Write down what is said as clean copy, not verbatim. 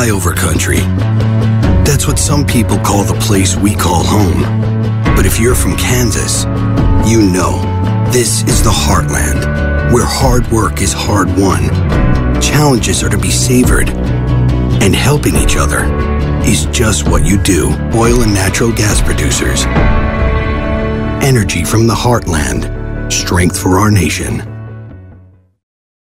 flyover country. That's what some people call the place we call home. But if you're from Kansas, you know this is the heartland, where hard work is hard won. Challenges are to be savored, and helping each other is just what you do. Oil and natural gas producers. Energy from the heartland. Strength for our nation.